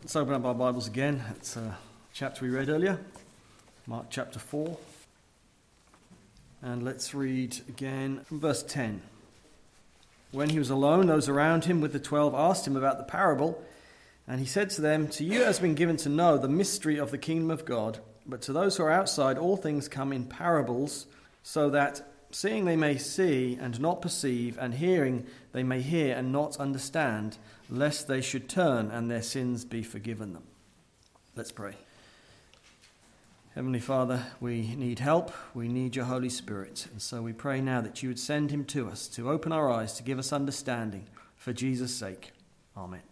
Let's open up our Bibles again. It's a chapter we read earlier, Mark chapter 4. And let's read again from verse 10. When he was alone, those around him with the 12 asked him about the parable. And he said to them, "To you has been given to know the mystery of the kingdom of God. But to those who are outside, all things come in parables, so that seeing they may see and not perceive, and hearing they may hear and not understand, lest they should turn and their sins be forgiven them." Let's pray. Heavenly Father, we need help. We need your Holy Spirit. And so we pray now that you would send him to us, to open our eyes, to give us understanding, for Jesus' sake. Amen.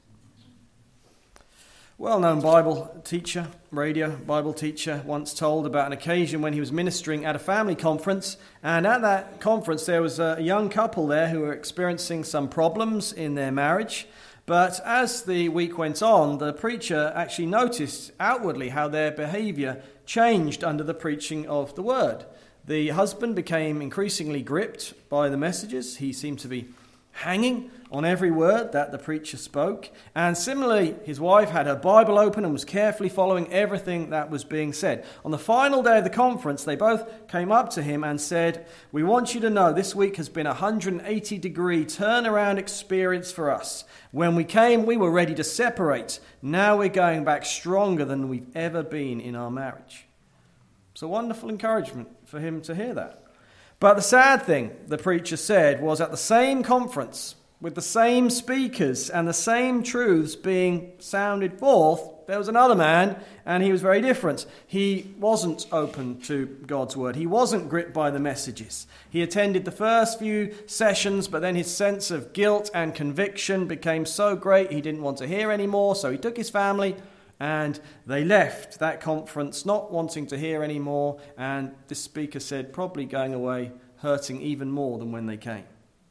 Well-known Bible teacher, radio Bible teacher, once told about an occasion when he was ministering at a family conference. And at that conference, there was a young couple there who were experiencing some problems in their marriage. But as the week went on, the preacher actually noticed outwardly how their behavior changed under the preaching of the word. The husband became increasingly gripped by the messages. He seemed to be hanging on every word that the preacher spoke. And similarly, his wife had her Bible open and was carefully following everything that was being said. On the final day of the conference, they both came up to him and said, "We want you to know this week has been a 180-degree turnaround experience for us. When we came, we were ready to separate. Now we're going back stronger than we've ever been in our marriage." It's a wonderful encouragement for him to hear that. But the sad thing, the preacher said, was at the same conference, with the same speakers and the same truths being sounded forth, there was another man, and he was very different. He wasn't open to God's word. He wasn't gripped by the messages. He attended the first few sessions, but then his sense of guilt and conviction became so great he didn't want to hear anymore, so he took his family and they left that conference not wanting to hear anymore, and this speaker said probably going away hurting even more than when they came.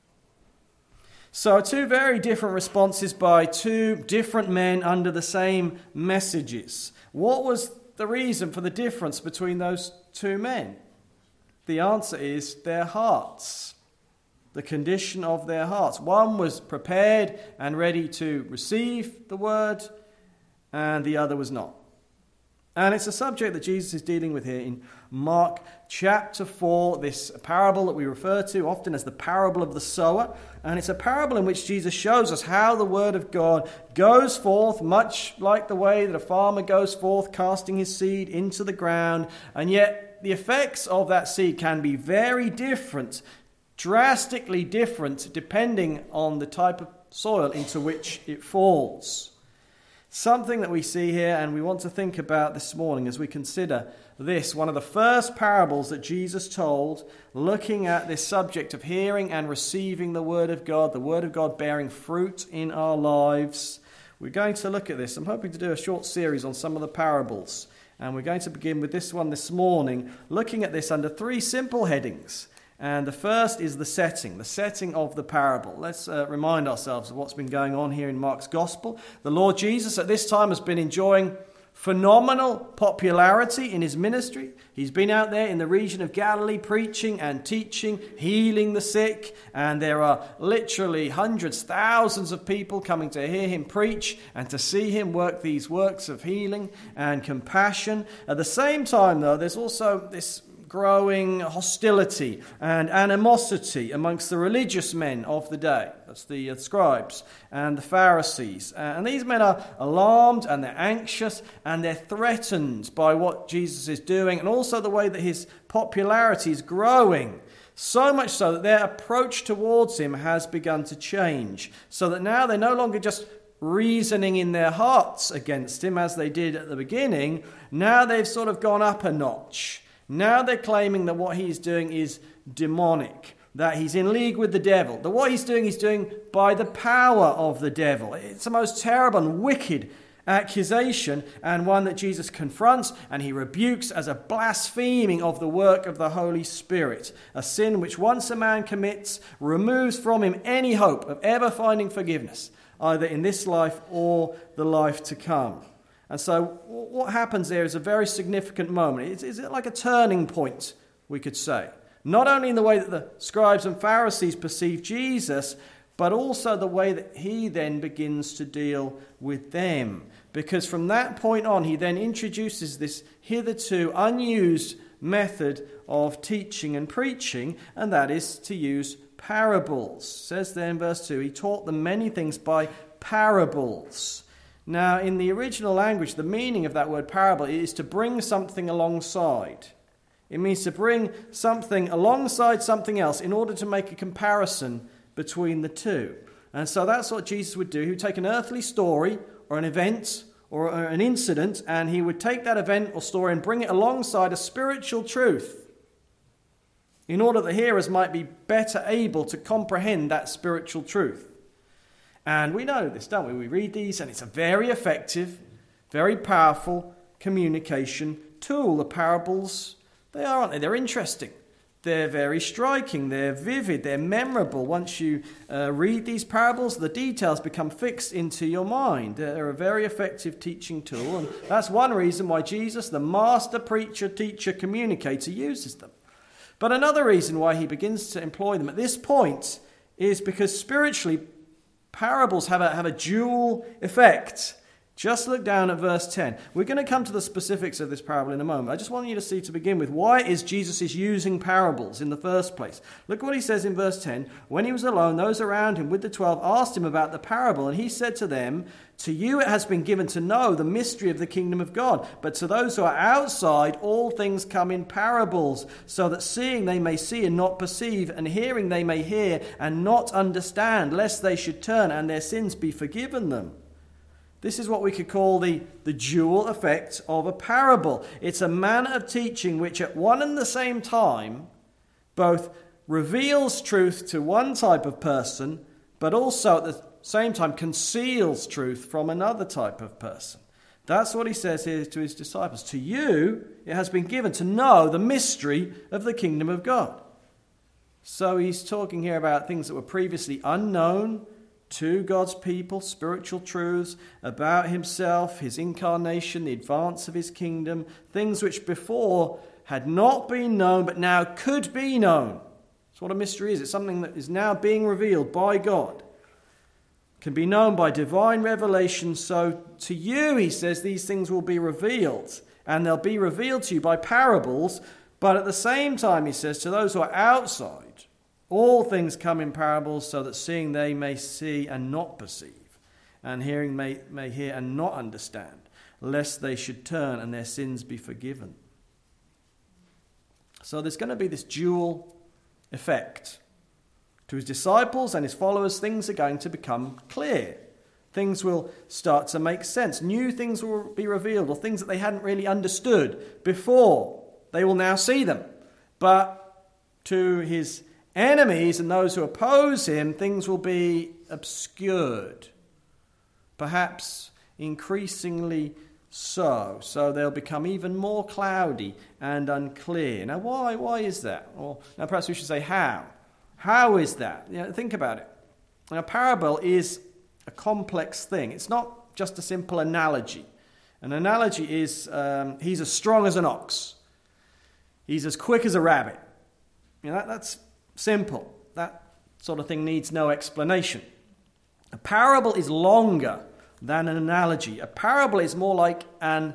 So two very different responses by two different men under the same messages. What was the reason for the difference between those two men? The answer is their hearts, the condition of their hearts. One was prepared and ready to receive the word, and the other was not. And it's a subject that Jesus is dealing with here in Mark chapter 4, this parable that we refer to often as the parable of the sower. And it's a parable in which Jesus shows us how the word of God goes forth, much like the way that a farmer goes forth, casting his seed into the ground. And yet the effects of that seed can be very different, drastically different, depending on the type of soil into which it falls. Something that we see here and we want to think about this morning as we consider this, one of the first parables that Jesus told, looking at this subject of hearing and receiving the word of God bearing fruit in our lives. We're going to look at this. I'm hoping to do a short series on some of the parables, and we're going to begin with this one this morning, looking at this under three simple headings. And the first is the setting of the parable. Let's remind ourselves of what's been going on here in Mark's Gospel. The Lord Jesus at this time has been enjoying phenomenal popularity in his ministry. He's been out there in the region of Galilee preaching and teaching, healing the sick. And there are literally hundreds, thousands of people coming to hear him preach and to see him work these works of healing and compassion. At the same time, though, there's also this growing hostility and animosity amongst the religious men of the day. That's the scribes and the Pharisees. And these men are alarmed and they're anxious and they're threatened by what Jesus is doing and also the way that his popularity is growing. So much so that their approach towards him has begun to change. So that now they're no longer just reasoning in their hearts against him as they did at the beginning. Now they've sort of gone up a notch. Now they're claiming that what he's doing is demonic, that he's in league with the devil, that what he's doing by the power of the devil. It's the most terrible and wicked accusation, and one that Jesus confronts and he rebukes as a blaspheming of the work of the Holy Spirit, a sin which once a man commits removes from him any hope of ever finding forgiveness, either in this life or the life to come. And so what happens there is a very significant moment. Is it like a turning point, we could say? Not only in the way that the scribes and Pharisees perceive Jesus, but also the way that he then begins to deal with them. Because from that point on, he then introduces this hitherto unused method of teaching and preaching, and that is to use parables. It says there in verse 2, he taught them many things by parables. Now, in the original language, the meaning of that word parable is to bring something alongside. It means to bring something alongside something else in order to make a comparison between the two. And so that's what Jesus would do. He would take an earthly story or an event or an incident, and he would take that event or story and bring it alongside a spiritual truth in order that hearers might be better able to comprehend that spiritual truth. And we know this, don't we? We read these, and it's a very effective, very powerful communication tool. The parables, they are, aren't they? They're interesting. They're very striking. They're vivid. They're memorable. Once you read these parables, the details become fixed into your mind. They're a very effective teaching tool, and that's one reason why Jesus, the master preacher, teacher, communicator, uses them. But another reason why he begins to employ them at this point is because spiritually, parables have a dual effect. Just look down at verse 10. We're going to come to the specifics of this parable in a moment. I just want you to see, to begin with, why is Jesus using parables in the first place? Look what he says in verse 10. When he was alone, those around him with the 12 asked him about the parable, and he said to them, "To you it has been given to know the mystery of the kingdom of God, but to those who are outside, all things come in parables, so that seeing they may see and not perceive, and hearing they may hear and not understand, lest they should turn and their sins be forgiven them." This is what we could call the dual effect of a parable. It's a manner of teaching which at one and the same time both reveals truth to one type of person, but also at the same time conceals truth from another type of person. That's what he says here to his disciples. To you, it has been given to know the mystery of the kingdom of God. So he's talking here about things that were previously unknown to God's people, spiritual truths about himself, his incarnation, the advance of his kingdom, things which before had not been known but now could be known. That's what a mystery is. It's something that is now being revealed by God. Can be known by divine revelation. So to you, he says, these things will be revealed, and they'll be revealed to you by parables. But at the same time, he says, to those who are outside, all things come in parables, so that seeing they may see and not perceive, and hearing may hear and not understand, lest they should turn and their sins be forgiven. So there's going to be this dual effect. To his disciples and his followers, things are going to become clear. Things will start to make sense. New things will be revealed, or things that they hadn't really understood before. They will now see them. But to his enemies and those who oppose him, things will be obscured, perhaps increasingly so. So they'll become even more cloudy and unclear. Now, why is that? Or now, perhaps we should say how. How is that? Think about it. Now, a parable is a complex thing. It's not just a simple analogy. An analogy is he's as strong as an ox. He's as quick as a rabbit. That's simple. That sort of thing needs no explanation. A parable is longer than an analogy. A parable is more like an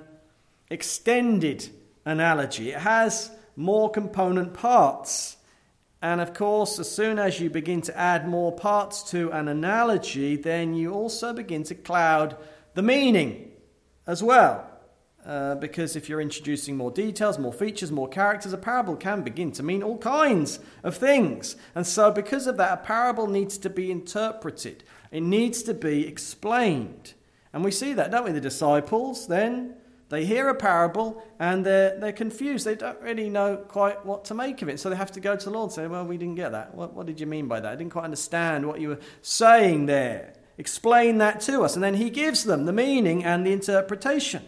extended analogy. It has more component parts. And of course, as soon as you begin to add more parts to an analogy, then you also begin to cloud the meaning as well. Because if you're introducing more details, more features, more characters, a parable can begin to mean all kinds of things. And so because of that, a parable needs to be interpreted. It needs to be explained. And we see that, don't we? The disciples, then, they hear a parable and they're confused. They don't really know quite what to make of it. So they have to go to the Lord and say, well, we didn't get that. What did you mean by that? I didn't quite understand what you were saying there. Explain that to us. And then he gives them the meaning and the interpretation.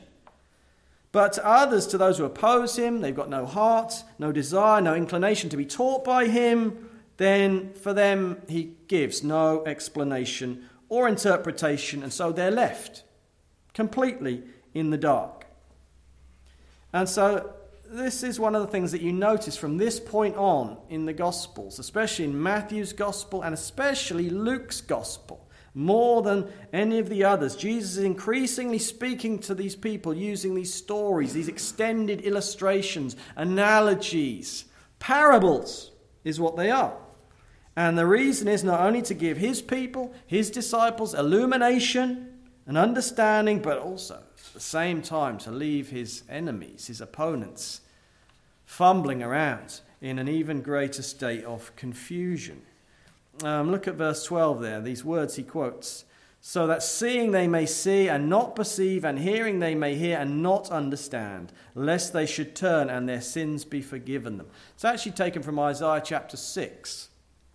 But to others, to those who oppose him, they've got no heart, no desire, no inclination to be taught by him, then for them he gives no explanation or interpretation, and so they're left completely in the dark. And so this is one of the things that you notice from this point on in the Gospels, especially in Matthew's Gospel and especially Luke's Gospel, more than any of the others. Jesus is increasingly speaking to these people using these stories, these extended illustrations, analogies. Parables is what they are. And the reason is not only to give his people, his disciples, illumination and understanding, but also at the same time to leave his enemies, his opponents, fumbling around in an even greater state of confusion. Look at verse 12 there, these words he quotes. So that seeing they may see and not perceive, and hearing they may hear and not understand, lest they should turn and their sins be forgiven them. It's actually taken from Isaiah chapter 6.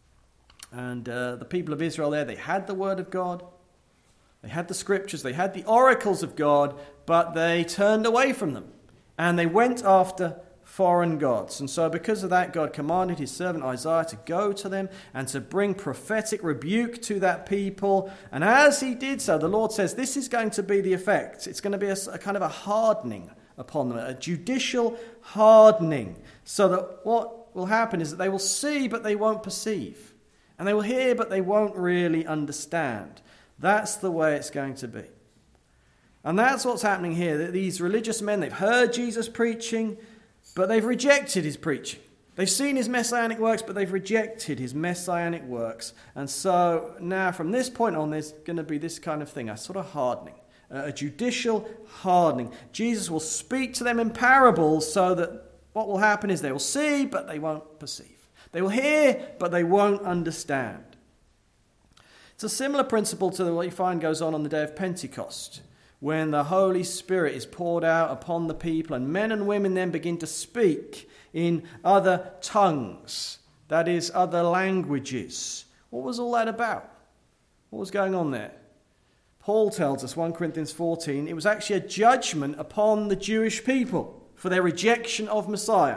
And the people of Israel there, they had the word of God, they had the scriptures, they had the oracles of God, but they turned away from them. And they went after foreign gods. And so because of that, God commanded his servant Isaiah to go to them and to bring prophetic rebuke to that people. And as he did so, the Lord says this is going to be the effect. It's going to be a kind of a hardening upon them, a judicial hardening, so that what will happen is that they will see but they won't perceive. And they will hear but they won't really understand. That's the way it's going to be. And that's what's happening here. That these religious men, they've heard Jesus preaching, but they've rejected his preaching. They've seen his messianic works, but they've rejected his messianic works. And so now from this point on, there's going to be this kind of thing, a sort of hardening, a judicial hardening. Jesus will speak to them in parables so that what will happen is they will see, but they won't perceive. They will hear, but they won't understand. It's a similar principle to what you find goes on the day of Pentecost, when the Holy Spirit is poured out upon the people and men and women then begin to speak in other tongues, that is, other languages. What was all that about? What was going on there? Paul tells us, 1 Corinthians 14, it was actually a judgment upon the Jewish people for their rejection of Messiah.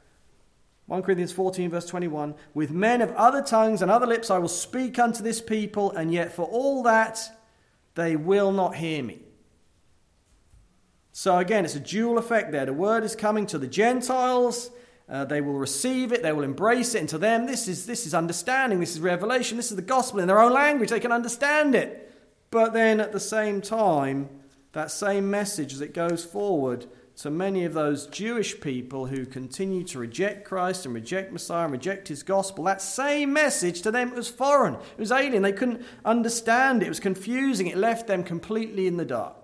1 Corinthians 14 verse 21, with men of other tongues and other lips I will speak unto this people, and yet for all that they will not hear me. So again, it's a dual effect there. The word is coming to the Gentiles. They will receive it. They will embrace it. And to them, this is understanding. This is revelation. This is the gospel in their own language. They can understand it. But then at the same time, that same message as it goes forward to many of those Jewish people who continue to reject Christ and reject Messiah and reject his gospel, that same message to them was foreign. It was alien. They couldn't understand it. It was confusing. It left them completely in the dark.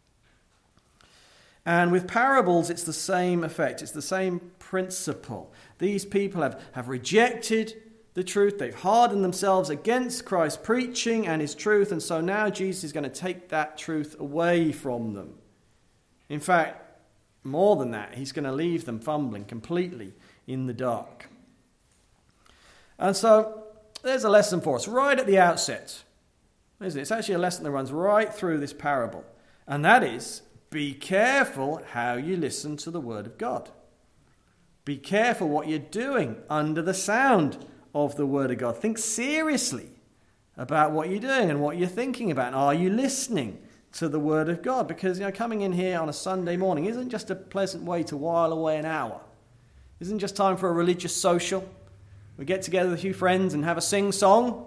And with parables, it's the same effect. It's the same principle. These people have rejected the truth. They've hardened themselves against Christ's preaching and his truth. And so now Jesus is going to take that truth away from them. In fact, more than that, he's going to leave them fumbling completely in the dark. And so there's a lesson for us right at the outset. Isn't it? It's actually a lesson that runs right through this parable. And that is, be careful how you listen to the word of God. Be careful what you're doing under the sound of the word of God. Think seriously about what you're doing and what you're thinking about. Are you listening to the word of God? Because coming in here on a Sunday morning isn't just a pleasant way to while away an hour. Isn't just time for a religious social. We get together with a few friends and have a sing-song.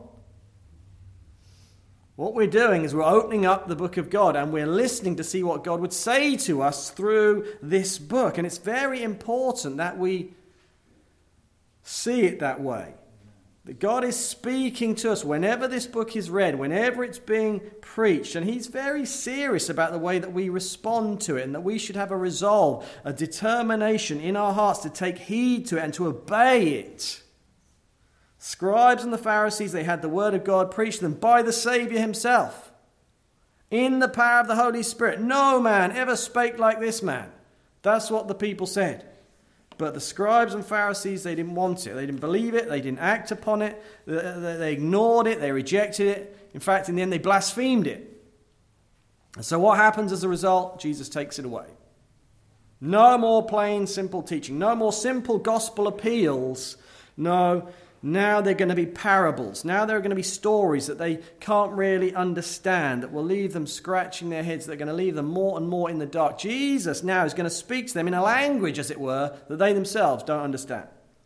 What we're doing is we're opening up the book of God and we're listening to see what God would say to us through this book. And it's very important that we see it that way. That God is speaking to us whenever this book is read, whenever it's being preached. And he's very serious about the way that we respond to it, and that we should have a resolve, a determination in our hearts to take heed to it and to obey it. Scribes and the Pharisees, they had the word of God preached to them by the Saviour himself, in the power of the Holy Spirit. No man ever spake like this man. That's what the people said. But the scribes and Pharisees, they didn't want it. They didn't believe it. They didn't act upon it. They ignored it. They rejected it. In fact, in the end, they blasphemed it. And so what happens as a result? Jesus takes it away. No more plain, simple teaching. No more simple gospel appeals. No, Now they're going to be parables. Now there are going to be stories that they can't really understand, that will leave them scratching their heads, that are going to leave them more and more in the dark. Jesus now is going to speak to them in a language, as it were, that they themselves don't understand.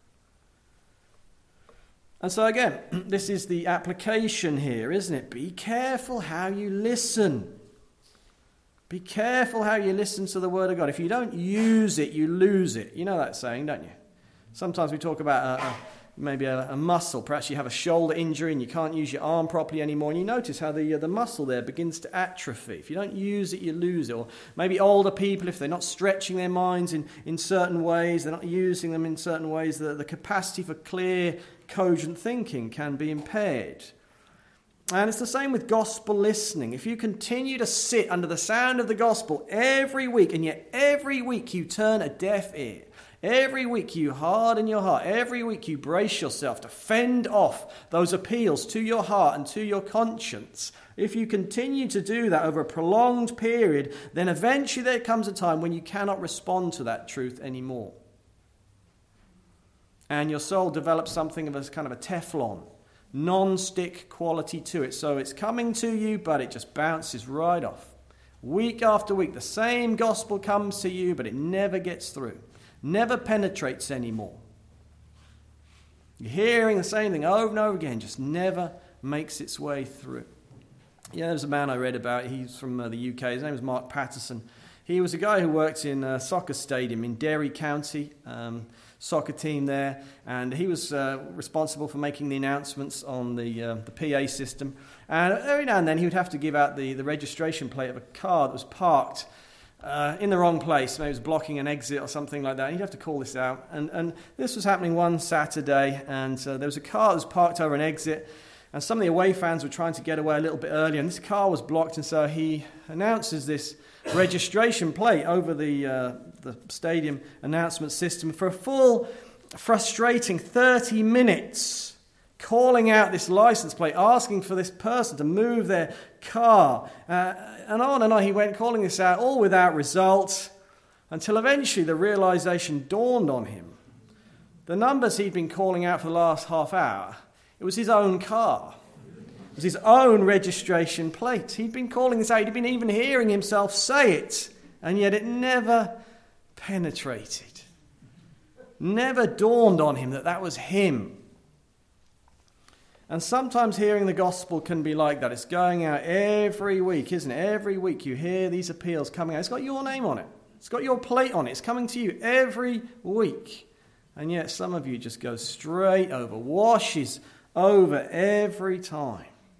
And so again, this is the application here, isn't it? Be careful how you listen. Be careful how you listen to the Word of God. If you don't use it, you lose it. You know that saying, don't you? Sometimes we talk about maybe a muscle. Perhaps you have a shoulder injury and you can't use your arm properly anymore, and you notice how the muscle there begins to atrophy. If you don't use it, you lose it. Or maybe older people, if they're not stretching their minds in certain ways, they're not using them in certain ways, the capacity for clear, cogent thinking can be impaired. And it's the same with gospel listening. If you continue to sit under the sound of the gospel every week, and yet every week you turn a deaf ear, every week you harden your heart, every week you brace yourself to fend off those appeals to your heart and to your conscience, if you continue to do that over a prolonged period, then eventually there comes a time when you cannot respond to that truth anymore. And your soul develops something of a kind of a Teflon, non-stick quality to it. So it's coming to you, but it just bounces right off. Week after week, the same gospel comes to you, but it never gets through. Never penetrates anymore. You're hearing the same thing over and over again, just never makes its way through. Yeah, there's a man I read about. He's from the UK. His name was Mark Patterson. He was a guy who worked in a soccer stadium in Derry County, soccer team there, and he was responsible for making the announcements on the PA system. And every now and then he would have to give out the registration plate of a car that was parked in the wrong place. Maybe it was blocking an exit or something like that. You'd have to call this out. And this was happening one Saturday, and there was a car that was parked over an exit, and some of the away fans were trying to get away a little bit earlier, and this car was blocked, and so he announces this registration plate over the stadium announcement system for a full, frustrating 30 minutes, calling out this license plate, asking for this person to move their car. And on he went, calling this out, all without result, until eventually the realization dawned on him. The numbers he'd been calling out for the last half hour, it was his own car. It was his own registration plate. He'd been calling this out. He'd been even hearing himself say it, and yet it never penetrated. Never dawned on him that that was him. And sometimes hearing the gospel can be like that. It's going out every week, isn't it? Every week you hear these appeals coming out. It's got your name on it. It's got your plate on it. It's coming to you every week. And yet some of you just go straight over, washes over every time.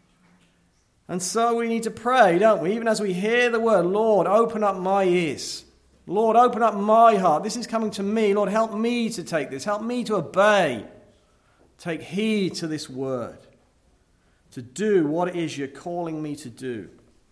And so we need to pray, don't we? Even as we hear the word, Lord, open up my ears. Lord, open up my heart. This is coming to me. Lord, help me to take this. Help me to obey. Take heed to this word. To do what it is you're calling me to do.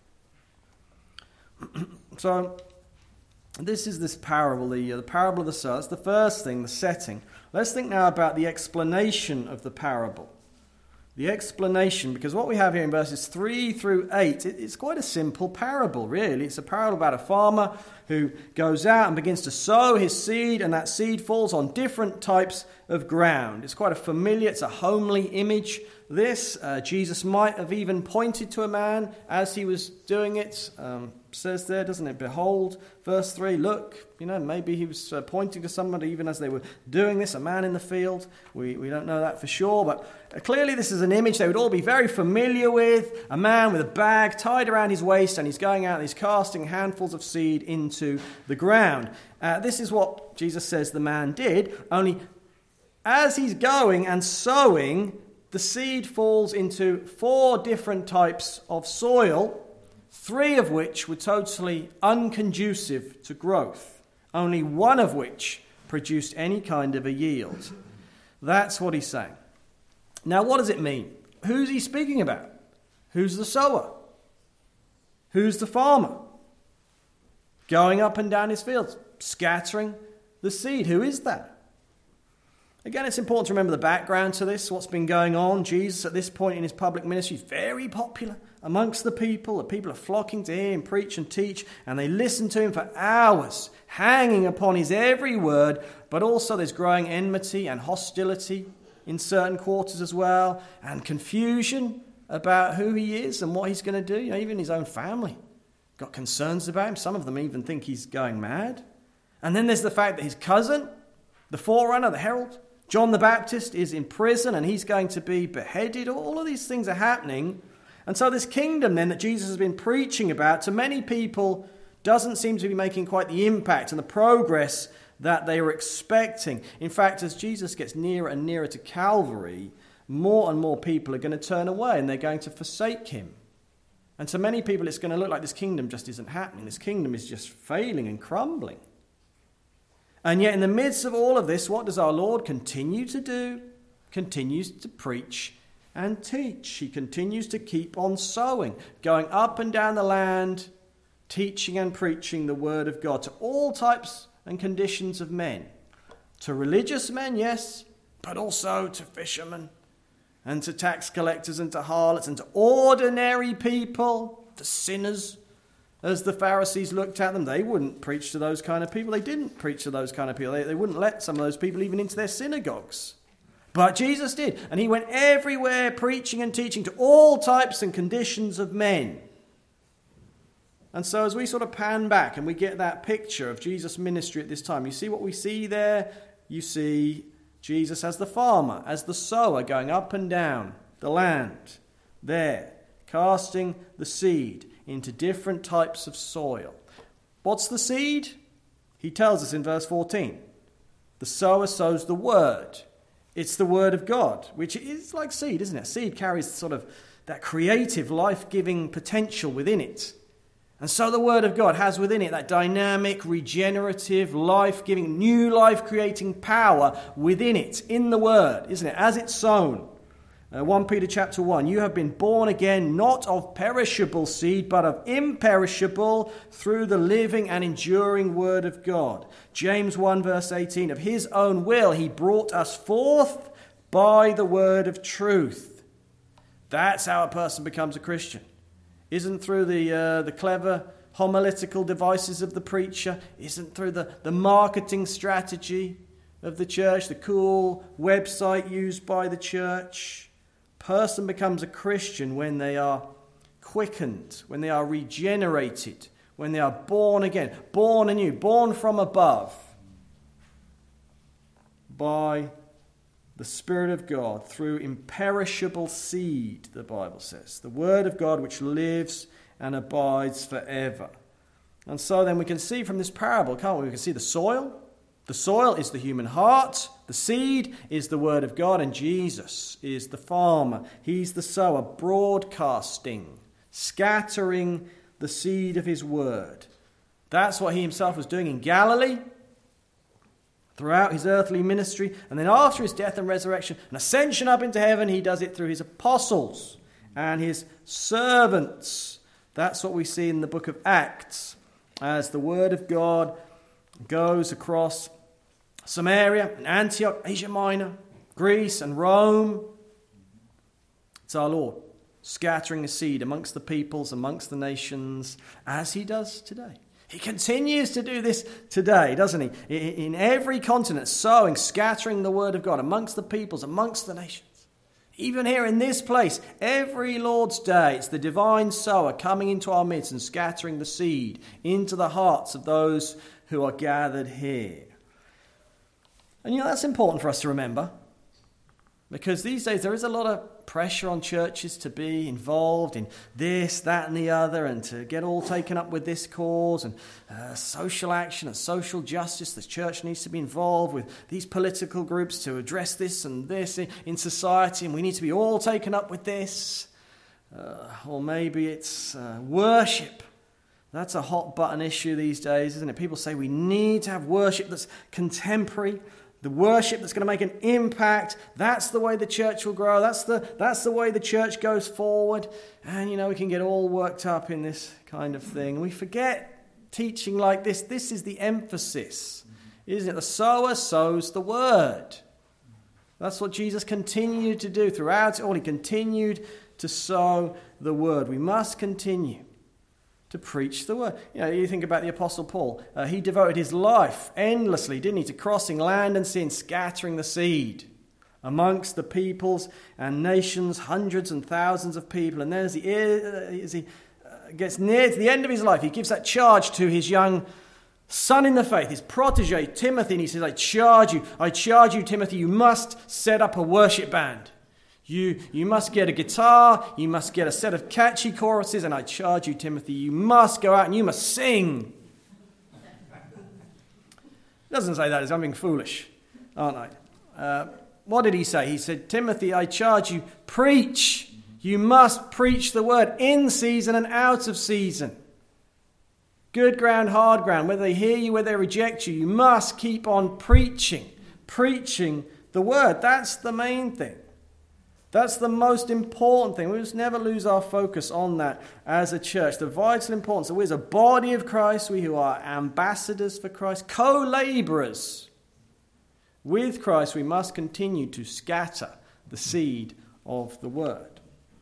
So, this is this parable, the parable of the sower. That's the first thing, the setting. Let's think now about the explanation of the parable. The explanation, because what we have here in verses 3 through 8, it's quite a simple parable, really. It's a parable about a farmer who goes out and begins to sow his seed, and that seed falls on different types of ground. It's quite a familiar, it's a homely image. This, Jesus might have even pointed to a man as he was doing it. Says there, doesn't it? Behold, verse 3, look, maybe he was pointing to somebody even as they were doing this, a man in the field. We don't know that for sure, but clearly this is an image they would all be very familiar with. A man with a bag tied around his waist, and he's going out and he's casting handfuls of seed into the ground. This is what Jesus says the man did, only as he's going and sowing, the seed falls into 4 different types of soil, 3 of which were totally unconducive to growth, only 1 of which produced any kind of a yield. That's what he's saying. Now, what does it mean? Who's he speaking about? Who's the sower? Who's the farmer? Going up and down his fields, scattering the seed. Who is that? Again, it's important to remember the background to this, what's been going on. Jesus, at this point in his public ministry, is very popular amongst the people. The people are flocking to hear him preach and teach, and they listen to him for hours, hanging upon his every word. But also there's growing enmity and hostility in certain quarters as well, and confusion about who he is and what he's going to do. Even his own family got concerns about him. Some of them even think he's going mad. And then there's the fact that his cousin, the forerunner, the herald, John the Baptist, is in prison and he's going to be beheaded. All of these things are happening. And so this kingdom then that Jesus has been preaching about, to many people, doesn't seem to be making quite the impact and the progress that they were expecting. In fact, as Jesus gets nearer and nearer to Calvary, more and more people are going to turn away and they're going to forsake him. And to many people, it's going to look like this kingdom just isn't happening. This kingdom is just failing and crumbling. And yet in the midst of all of this, what does our Lord continue to do? Continues to preach and teach. He continues to keep on sowing, going up and down the land, teaching and preaching the word of God to all types and conditions of men. To religious men, yes, but also to fishermen and to tax collectors and to harlots and to ordinary people, to sinners. As the Pharisees looked at them, they wouldn't preach to those kind of people. They didn't preach to those kind of people. They wouldn't let some of those people even into their synagogues. But Jesus did, and he went everywhere preaching and teaching to all types and conditions of men. And so as we sort of pan back and we get that picture of Jesus' ministry at this time, you see what we see there? You see Jesus as the farmer, as the sower, going up and down the land there, casting the seed into different types of soil. What's the seed? He tells us in verse 14. The sower sows the word. It's the word of God, which is like seed, isn't it? Seed carries sort of that creative, life-giving potential within it. And so the word of God has within it that dynamic, regenerative, life-giving, new life-creating power within it, in the word, isn't it? As it's sown. 1 Peter chapter 1, you have been born again, not of perishable seed, but of imperishable, through the living and enduring word of God. James 1 verse 18, of his own will he brought us forth by the word of truth. That's how a person becomes a Christian. Isn't through the clever homiletical devices of the preacher, isn't through the marketing strategy of the church, the cool website used by the church. Person becomes a Christian when they are quickened, when they are regenerated, when they are born again, born anew, born from above by the Spirit of God through imperishable seed, the Bible says. The Word of God which lives and abides forever. And so then we can see from this parable, can't we? We can see the soil. The soil is the human heart. The seed is the Word of God. And Jesus is the farmer. He's the sower, broadcasting, scattering the seed of his Word. That's what he himself was doing in Galilee throughout his earthly ministry, and then after his death and resurrection and ascension up into heaven, he does it through his apostles and his servants. That's what we see in the book of Acts, as the word of God goes across Samaria and Antioch, Asia Minor, Greece and Rome. It's our Lord scattering a seed amongst the peoples, amongst the nations, as he does today. He continues to do this today, doesn't he? In every continent, sowing, scattering the word of God amongst the peoples, amongst the nations. Even here in this place, every Lord's Day, it's the divine sower coming into our midst and scattering the seed into the hearts of those who are gathered here. And that's important for us to remember, because these days there is a lot of pressure on churches to be involved in this, that and the other, and to get all taken up with this cause and social action and social justice. The church needs to be involved with these political groups to address this and this in society, and we need to be all taken up with this. Or maybe it's worship. That's a hot button issue these days, isn't it? People say we need to have worship that's contemporary. The worship that's going to make an impact. That's the way the church will grow. That's the way the church goes forward. And, we can get all worked up in this kind of thing. We forget teaching like this. This is the emphasis, isn't it? The sower sows the word. That's what Jesus continued to do throughout it all. He continued to sow the word. We must continue to preach the word. You think about the Apostle Paul. He devoted his life endlessly, didn't he, to crossing land and sea and scattering the seed amongst the peoples and nations, hundreds and thousands of people. And then as he gets near to the end of his life, he gives that charge to his young son in the faith, his protege, Timothy, and he says, I charge you, Timothy, you must set up a worship band. You must get a guitar, you must get a set of catchy choruses, and I charge you, Timothy, you must go out and you must sing. He doesn't say that as I'm being foolish, aren't I? What did he say? He said, Timothy, I charge you, preach. You must preach the word in season and out of season. Good ground, hard ground, whether they hear you, whether they reject you, you must keep on preaching the word. That's the main thing. That's the most important thing. We must never lose our focus on that as a church. The vital importance that we as a body of Christ, we who are ambassadors for Christ, co-laborers with Christ, we must continue to scatter the seed of the word.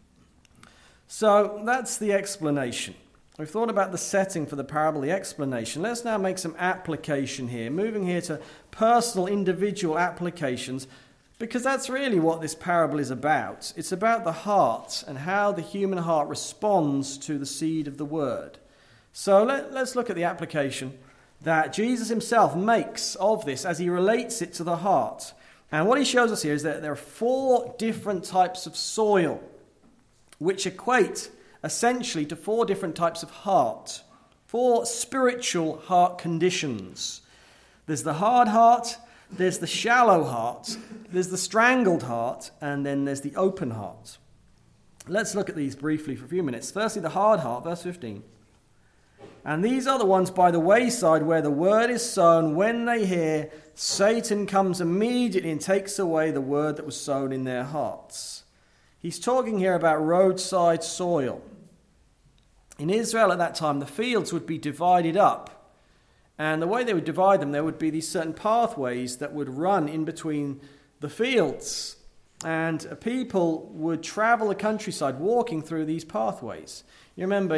So that's the explanation. We've thought about the setting for the parable, the explanation. Let's now make some application here, moving here to personal, individual applications, because that's really what this parable is about. It's about the heart and how the human heart responds to the seed of the word. So let's look at the application that Jesus himself makes of this as he relates it to the heart. And what he shows us here is that there are 4 different types of soil, which equate essentially to 4 different types of heart, 4 spiritual heart conditions. There's the hard heart, there's the shallow heart, there's the strangled heart, and then there's the open heart. Let's look at these briefly for a few minutes. Firstly, the hard heart, verse 15. And these are the ones by the wayside where the word is sown. When they hear, Satan comes immediately and takes away the word that was sown in their hearts. He's talking here about roadside soil. In Israel at that time, the fields would be divided up. And the way they would divide them, there would be these certain pathways that would run in between the fields. And people would travel the countryside walking through these pathways. You remember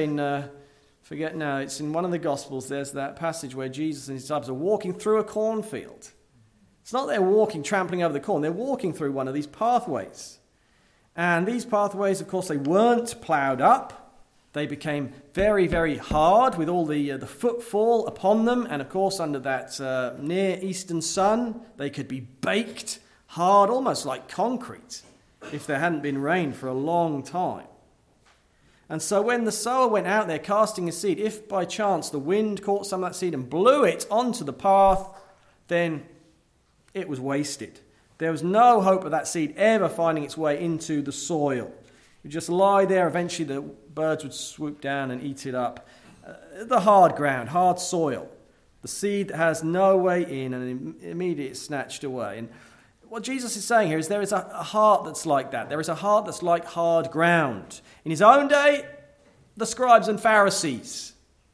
it's in one of the Gospels, there's that passage where Jesus and his disciples are walking through a cornfield. It's not they're walking, trampling over the corn. They're walking through one of these pathways. And these pathways, of course, they weren't ploughed up. They became very, very hard with all the footfall upon them. And, of course, under that Near Eastern sun, they could be baked hard, almost like concrete, if there hadn't been rain for a long time. And so when the sower went out there casting his seed, if by chance the wind caught some of that seed and blew it onto the path, then it was wasted. There was no hope of that seed ever finding its way into the soil. It would just lie there. Eventually the birds would swoop down and eat it up. The hard ground, hard soil. The seed that has no way in and immediately it's snatched away. And what Jesus is saying here is there is a heart that's like that. There is a heart that's like hard ground. In his own day, the scribes and Pharisees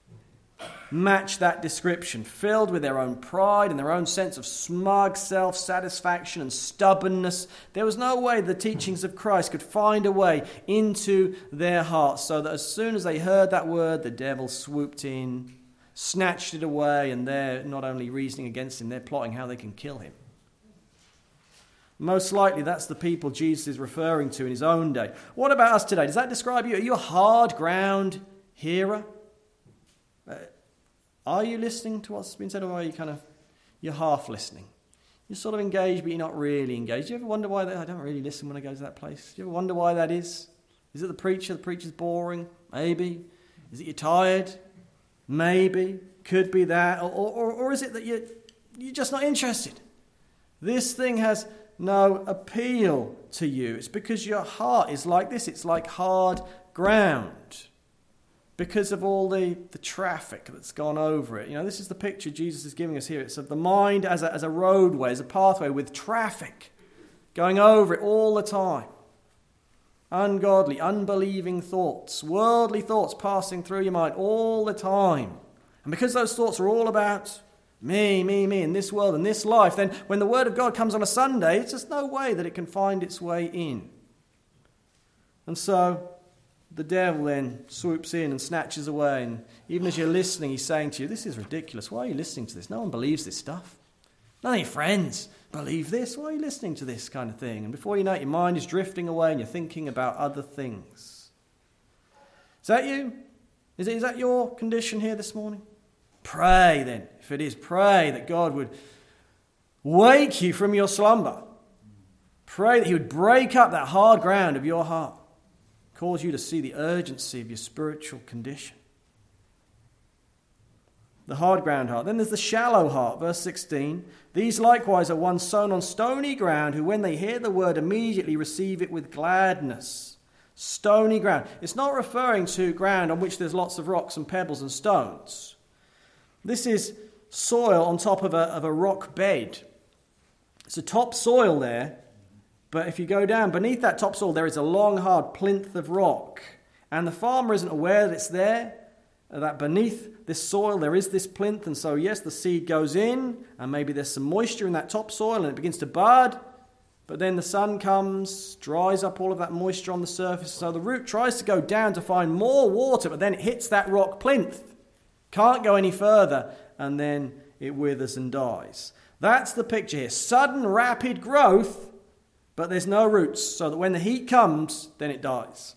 match that description, filled with their own pride and their own sense of smug self-satisfaction and stubbornness. There was no way the teachings of Christ could find a way into their hearts, so that as soon as they heard that word, the devil swooped in, snatched it away, and they're not only reasoning against him, they're plotting how they can kill him. Most likely that's the people Jesus is referring to in his own day. What about us today? Does that describe you? Are you a hard ground hearer? Are you listening to what's been said, or are you you're half listening? You're sort of engaged, but you're not really engaged. Do you ever wonder why I don't really listen when I go to that place? Do you ever wonder why that is? Is it the preacher? The preacher's boring? Maybe. Is it you're tired? Maybe. Could be that. Or is it that you're just not interested? This thing has no appeal to you. It's because your heart is like this. It's like hard ground because of all the traffic that's gone over it. You know, this is the picture Jesus is giving us here. It's of the mind as a roadway, as a pathway with traffic going over it all the time. Ungodly, unbelieving thoughts, worldly thoughts passing through your mind all the time. And because those thoughts are all about me, in this world and this life, then when the Word of God comes on a Sunday, it's just no way that it can find its way in. And so the devil then swoops in and snatches away, and even as you're listening, he's saying to you, this is ridiculous. Why are you listening to this? No one believes this stuff. None of your friends believe this. Why are you listening to this kind of thing? And before you know it, your mind is drifting away and you're thinking about other things. Is that you? Is that your condition here this morning? Pray then. If it is, pray that God would wake you from your slumber. Pray that he would break up that hard ground of your heart. Cause you to see the urgency of your spiritual condition. The hard ground heart. Then there's the shallow heart. Verse 16. These likewise are ones sown on stony ground, who when they hear the word immediately receive it with gladness. Stony ground. It's not referring to ground on which there's lots of rocks and pebbles and stones. This is soil on top of a rock bed. It's a top soil there. But if you go down beneath that topsoil, there is a long, hard plinth of rock. And the farmer isn't aware that it's there, that beneath this soil there is this plinth. And so, yes, the seed goes in, and maybe there's some moisture in that topsoil, and it begins to bud. But then the sun comes, dries up all of that moisture on the surface. So the root tries to go down to find more water, but then it hits that rock plinth. Can't go any further, and then it withers and dies. That's the picture here. Sudden, rapid growth, but there's no roots, so that when the heat comes, then it dies.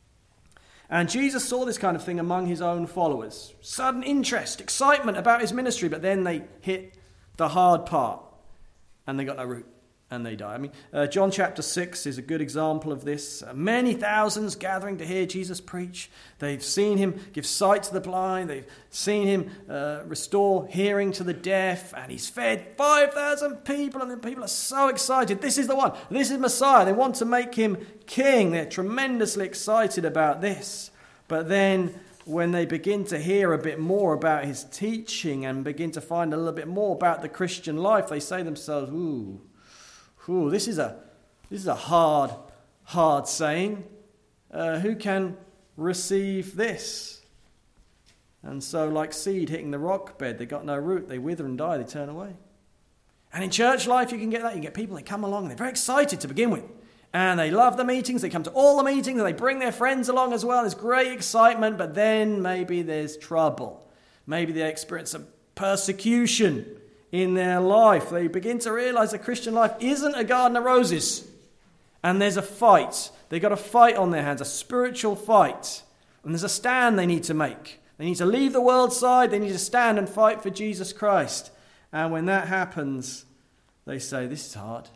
And Jesus saw this kind of thing among his own followers. Sudden interest, excitement about his ministry, but then they hit the hard part, and they got no root, and they die. John chapter 6 is a good example of this. Many thousands gathering to hear Jesus preach. They've seen him give sight to the blind. They've seen him restore hearing to the deaf. And he's fed 5,000 people. And the people are so excited. This is the one. This is Messiah. They want to make him king. They're tremendously excited about this. But then when they begin to hear a bit more about his teaching and begin to find a little bit more about the Christian life, they say to themselves, ooh, this is a hard saying. Who can receive this? And so, like seed hitting the rock bed, they got no root. They wither and die. They turn away. And in church life, you can get that. You get people, they come along, and they're very excited to begin with. And they love the meetings. They come to all the meetings, and they bring their friends along as well. There's great excitement, but then maybe there's trouble. Maybe they experience some persecution in their life. They begin to realize that Christian life isn't a garden of roses. And there's a fight. They've got a fight on their hands, a spiritual fight. And there's a stand they need to make. They need to leave the world side. They need to stand and fight for Jesus Christ. And when that happens, they say, this is hard.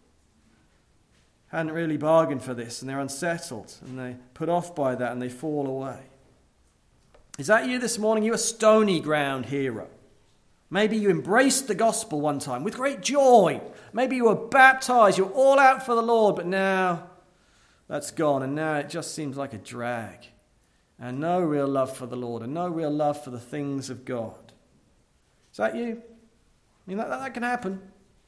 Hadn't really bargained for this. And they're unsettled. And they're put off by that and they fall away. Is that you this morning? You a stony ground hero. Maybe you embraced the gospel one time with great joy. Maybe you were baptized. You're all out for the Lord. But now that's gone. And now it just seems like a drag. And no real love for the Lord. And no real love for the things of God. Is that you? That can happen.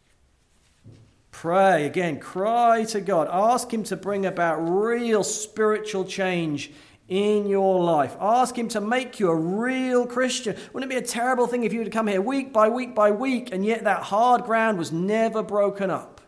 Pray again. Cry to God. Ask him to bring about real spiritual change in your life. Ask him to make you a real Christian. Wouldn't it be a terrible thing if you were to come here week by week by week and yet that hard ground was never broken up?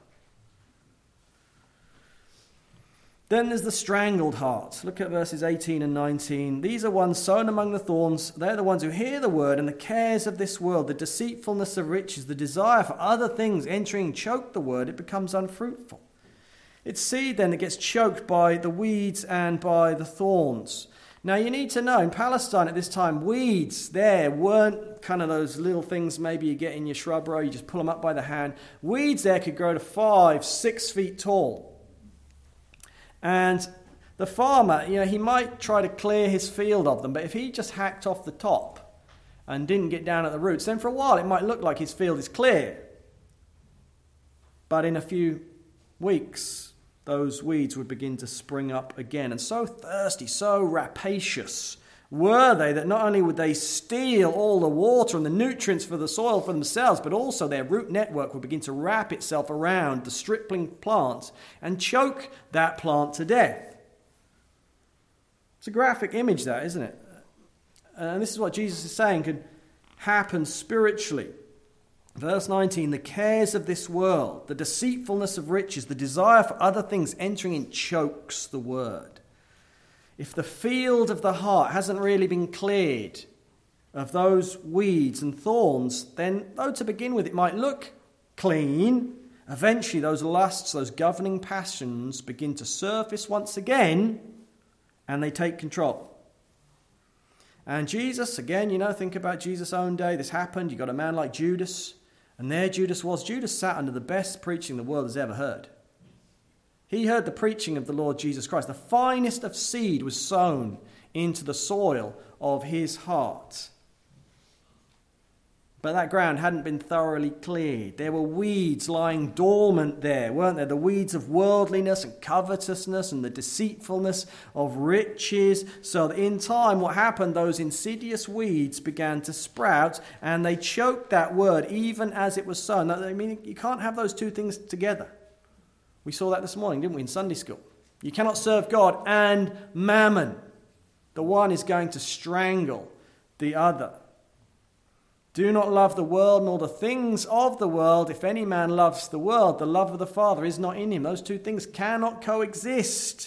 Then there's the strangled heart. Look at verses 18 and 19. These are ones sown among the thorns. They're the ones who hear the word, and the cares of this world, the deceitfulness of riches, the desire for other things entering and choke the word, it becomes unfruitful. It's seed then that gets choked by the weeds and by the thorns. Now you need to know, in Palestine at this time, weeds there weren't kind of those little things maybe you get in your shrub row, you just pull them up by the hand. Weeds there could grow to 5-6 feet tall. And the farmer, he might try to clear his field of them, but if he just hacked off the top and didn't get down at the roots, then for a while it might look like his field is clear. But in a few weeks, those weeds would begin to spring up again. And so thirsty, so rapacious were they that not only would they steal all the water and the nutrients for the soil for themselves, but also their root network would begin to wrap itself around the stripling plant and choke that plant to death. It's a graphic image, that, isn't it? And this is what Jesus is saying could happen spiritually. Verse 19, the cares of this world, the deceitfulness of riches, the desire for other things entering in chokes the word. If the field of the heart hasn't really been cleared of those weeds and thorns, then though to begin with it might look clean, eventually those lusts, those governing passions begin to surface once again, and they take control. And Jesus, again, think about Jesus' own day. This happened. You got a man like Judas, and there Judas was. Judas sat under the best preaching the world has ever heard. He heard the preaching of the Lord Jesus Christ. The finest of seed was sown into the soil of his heart. But that ground hadn't been thoroughly cleared. There were weeds lying dormant there, weren't there? The weeds of worldliness and covetousness and the deceitfulness of riches. So that in time, what happened, those insidious weeds began to sprout and they choked that word even as it was sown. I mean, you can't have those two things together. We saw that this morning, didn't we, in Sunday school? You cannot serve God and mammon. The one is going to strangle the other. Do not love the world nor the things of the world. If any man loves the world, the love of the Father is not in him. Those two things cannot coexist.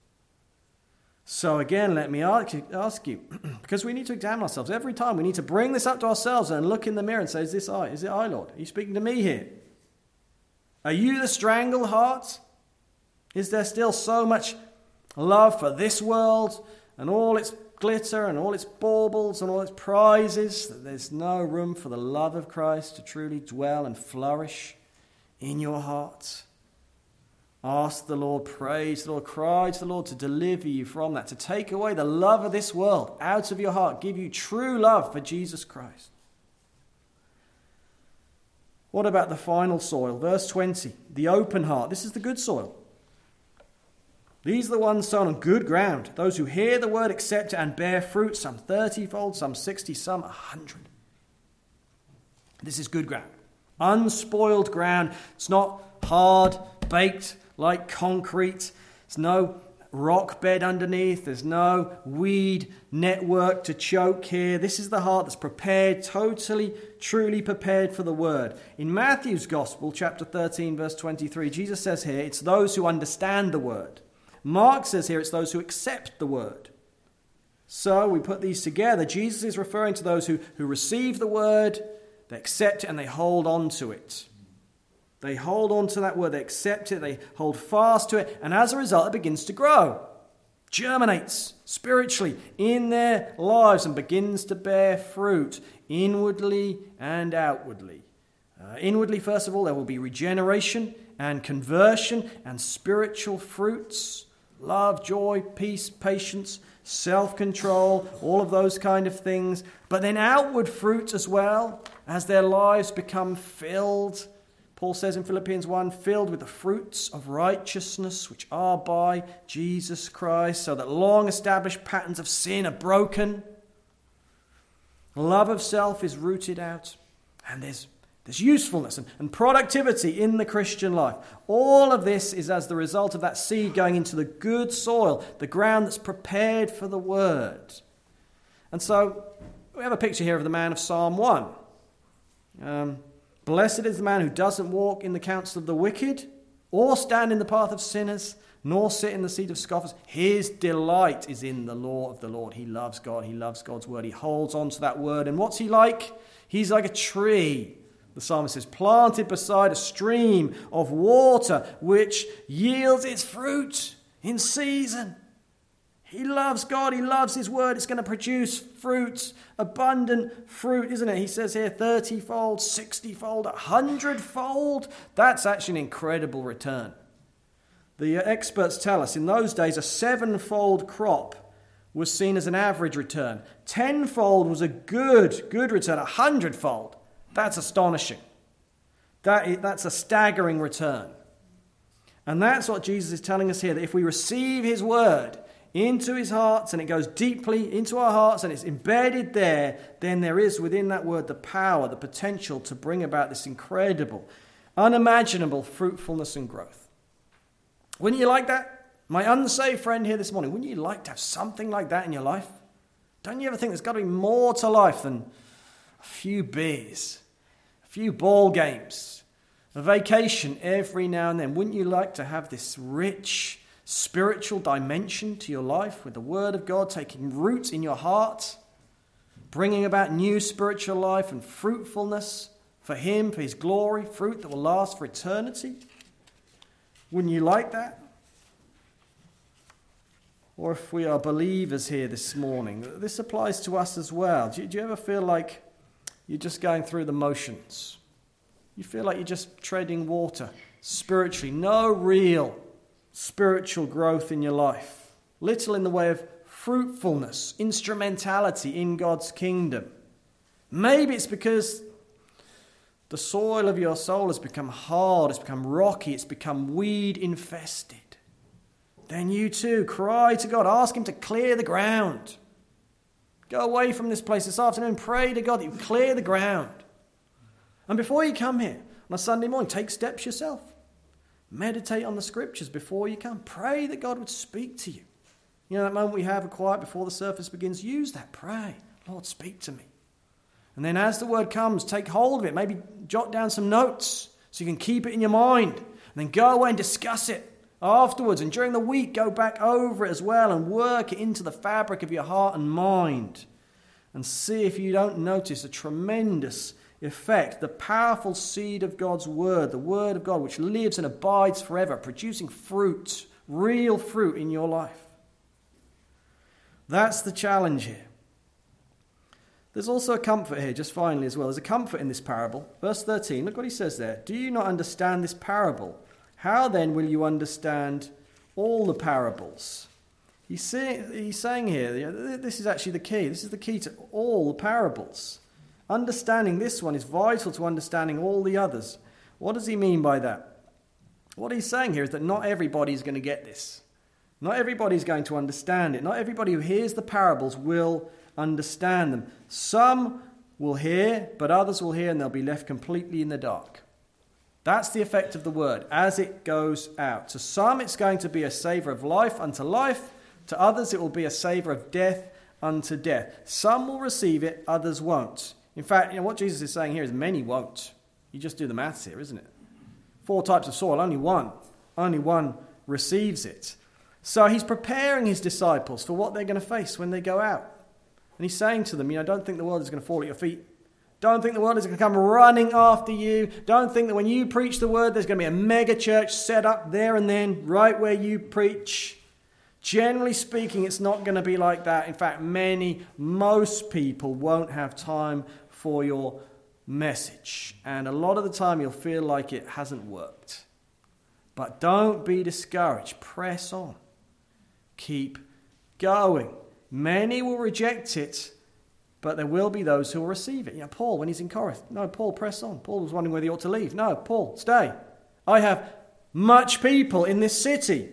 So again, let me ask you, because we need to examine ourselves. Every time we need to bring this up to ourselves and look in the mirror and say, is this I? Is it I, Lord? Are you speaking to me here? Are you the strangled heart? Is there still so much love for this world and all its glitter and all its baubles and all its prizes that there's no room for the love of Christ to truly dwell and flourish in your heart? Ask the Lord, praise the Lord, cry to the Lord to deliver you from that, to take away the love of this world out of your heart, give you true love for Jesus Christ. What about the final soil? Verse 20, the open heart. This is the good soil. These are the ones sown on good ground, those who hear the word, accept it, and bear fruit, some 30-fold, some 60, some 100. This is good ground. Unspoiled ground. It's not hard, baked like concrete. There's no rock bed underneath. There's no weed network to choke here. This is the heart that's prepared, totally, truly prepared for the word. In Matthew's Gospel, chapter 13, verse 23, Jesus says here, it's those who understand the word. Mark says here it's those who accept the word. So we put these together. Jesus is referring to those who receive the word, they accept it, and they hold on to it. They hold on to that word, they accept it, they hold fast to it, and as a result it begins to grow, germinates spiritually in their lives and begins to bear fruit inwardly and outwardly. Inwardly, first of all, there will be regeneration and conversion and spiritual fruits. Love, joy, peace, patience, self-control, all of those kind of things. But then outward fruit as well, as their lives become filled. Paul says in Philippians 1, filled with the fruits of righteousness, which are by Jesus Christ, so that long-established patterns of sin are broken. Love of self is rooted out, and there's usefulness and productivity in the Christian life. All of this is as the result of that seed going into the good soil, the ground that's prepared for the word. And so we have a picture here of the man of Psalm 1. Blessed is the man who doesn't walk in the counsel of the wicked, or stand in the path of sinners, nor sit in the seat of scoffers. His delight is in the law of the Lord. He loves God. He loves God's word. He holds on to that word. And what's he like? He's like a tree. The psalmist says, planted beside a stream of water, which yields its fruit in season. He loves God. He loves his word. It's going to produce fruit, abundant fruit, isn't it? He says here 30-fold, 60-fold, 100-fold. That's actually an incredible return. The experts tell us in those days a 7-fold crop was seen as an average return. 10-fold was a good return. 100-fold. That's astonishing. That's a staggering return. And that's what Jesus is telling us here, that if we receive his word into his hearts and it goes deeply into our hearts and it's embedded there, then there is within that word the power, the potential to bring about this incredible, unimaginable fruitfulness and growth. Wouldn't you like that? My unsaved friend here this morning, wouldn't you like to have something like that in your life? Don't you ever think there's got to be more to life than a few beers? Few ball games, a vacation every now and then. Wouldn't you like to have this rich spiritual dimension to your life with the word of God taking root in your heart, bringing about new spiritual life and fruitfulness for him, for his glory, fruit that will last for eternity? Wouldn't you like that? Or if we are believers here this morning, this applies to us as well. Do you ever feel like you're just going through the motions? You feel like you're just treading water spiritually. No real spiritual growth in your life. Little in the way of fruitfulness, instrumentality in God's kingdom. Maybe it's because the soil of your soul has become hard, it's become rocky, it's become weed infested. Then you too cry to God, ask him to clear the ground. Go away from this place this afternoon, pray to God that you clear the ground. And before you come here on a Sunday morning, take steps yourself. Meditate on the scriptures before you come. Pray that God would speak to you. You know, that moment we have a quiet before the service begins, use that. Pray, Lord, speak to me. And then as the word comes, take hold of it. Maybe jot down some notes so you can keep it in your mind. And then go away and discuss it afterwards. And during the week, go back over it as well and work it into the fabric of your heart and mind. And see if you don't notice a tremendous effect, the powerful seed of God's word, the word of God, which lives and abides forever, producing fruit, real fruit in your life. That's the challenge here. There's also a comfort here, just finally as well. There's a comfort in this parable. Verse 13, look what he says there. Do you not understand this parable? How then will you understand all the parables? He's saying here, this is actually the key. This is the key to all the parables. Understanding this one is vital to understanding all the others. What does he mean by that? What he's saying here is that not everybody is going to get this. Not everybody is going to understand it. Not everybody who hears the parables will understand them. Some will hear, but others will hear and they'll be left completely in the dark. That's the effect of the word as it goes out. To some it's going to be a savour of life unto life. To others it will be a savour of death unto death. Some will receive it, others won't. In fact, what Jesus is saying here is many won't. You just do the maths here, isn't it? 4 types of soil, only one receives it. So he's preparing his disciples for what they're going to face when they go out. And he's saying to them, don't think the world is going to fall at your feet. Don't think the world is going to come running after you. Don't think that when you preach the word, there's going to be a mega church set up there and then, right where you preach. Generally speaking, it's not going to be like that. In fact, most people won't have time for your message. And a lot of the time you'll feel like it hasn't worked. But don't be discouraged. Press on. Keep going. Many will reject it, but there will be those who will receive it. Paul, when he's in Corinth, no, Paul, press on. Paul was wondering whether he ought to leave. No, Paul, stay. I have much people in this city.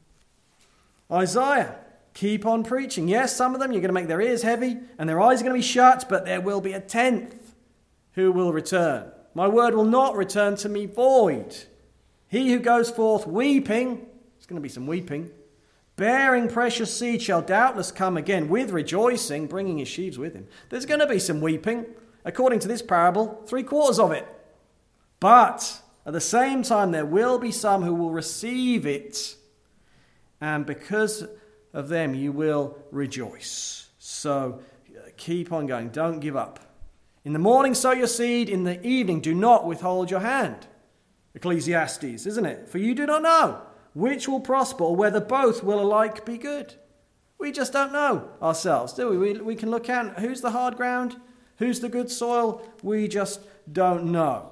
Isaiah, keep on preaching. Yes, some of them, you're going to make their ears heavy and their eyes are going to be shut, but there will be a 10th who will return. My word will not return to me void. He who goes forth weeping, there's going to be some weeping, bearing precious seed shall doubtless come again with rejoicing, bringing his sheaves with him. There's going to be some weeping. According to this parable, 3/4 of it. But at the same time, there will be some who will receive it, and because of them, you will rejoice. So keep on going. Don't give up. In the morning, sow your seed. In the evening, do not withhold your hand. Ecclesiastes, isn't it? For you do not know which will prosper or whether both will alike be good. We just don't know ourselves, do we? We can look at who's the hard ground, who's the good soil. We just don't know.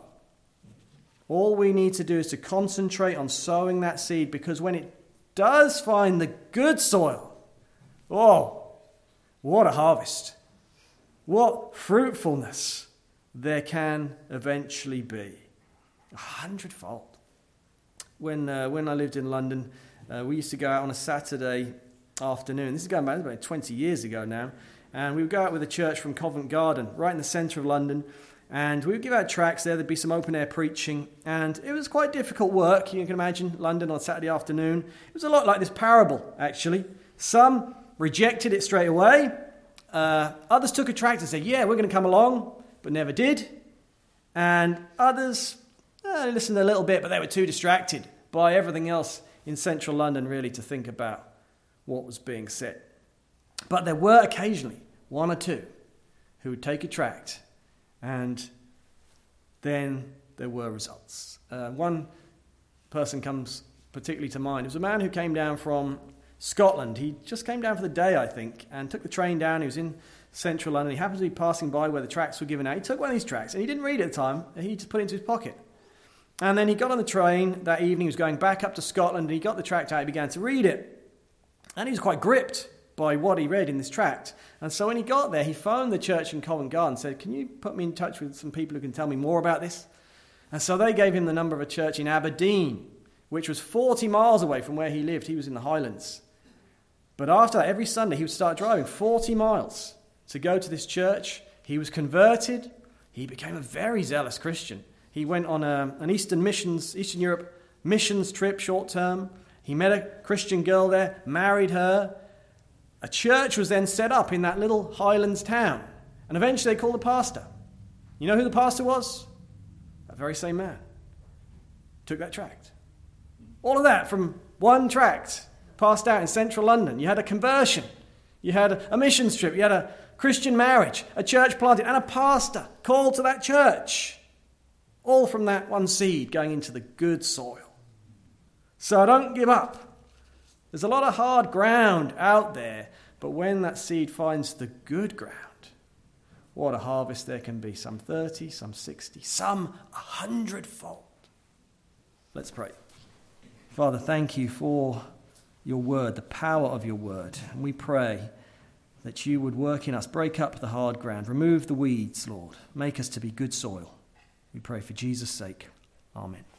All we need to do is to concentrate on sowing that seed, because when it does find the good soil, oh, what a harvest. What fruitfulness there can eventually be. 100-fold. When I lived in London, we used to go out on a Saturday afternoon. This is going back about 20 years ago now. And we would go out with a church from Covent Garden, right in the centre of London. And we would give out tracts there. There'd be some open-air preaching. And it was quite difficult work. You can imagine London on a Saturday afternoon. It was a lot like this parable, actually. Some rejected it straight away. Others took a tract and said, yeah, we're going to come along, but never did. And others listened a little bit, but they were too distracted by everything else in central London, really, to think about what was being said. But there were occasionally 1 or 2 who would take a tract, and then there were results. One person comes particularly to mind. It was a man who came down from Scotland. He just came down for the day, I think, and took the train down. He was in central London. He happened to be passing by where the tracts were given out. He took one of these tracts, and he didn't read it at the time. He just put it into his pocket. And then he got on the train that evening. He was going back up to Scotland, and he got the tract out. He began to read it. And he was quite gripped by what he read in this tract. And so when he got there, he phoned the church in Covent Garden and said, "Can you put me in touch with some people who can tell me more about this?" And so they gave him the number of a church in Aberdeen, which was 40 miles away from where he lived. He was in the Highlands. But after that, every Sunday, he would start driving 40 miles to go to this church. He was converted. He became a very zealous Christian. He went on an Eastern Europe missions trip, short term. He met a Christian girl there, married her. A church was then set up in that little Highlands town. And eventually they called the pastor. You know who the pastor was? That very same man. Took that tract. All of that from one tract passed out in central London. You had a conversion. You had a missions trip. You had a Christian marriage, a church planted, and a pastor called to that church. All from that one seed going into the good soil. So don't give up. There's a lot of hard ground out there, but when that seed finds the good ground, what a harvest there can be. Some 30, some 60, some 100-fold. Let's pray. Father, thank you for your word, the power of your word. And we pray that you would work in us, break up the hard ground, remove the weeds, Lord. Make us to be good soil. We pray for Jesus' sake. Amen.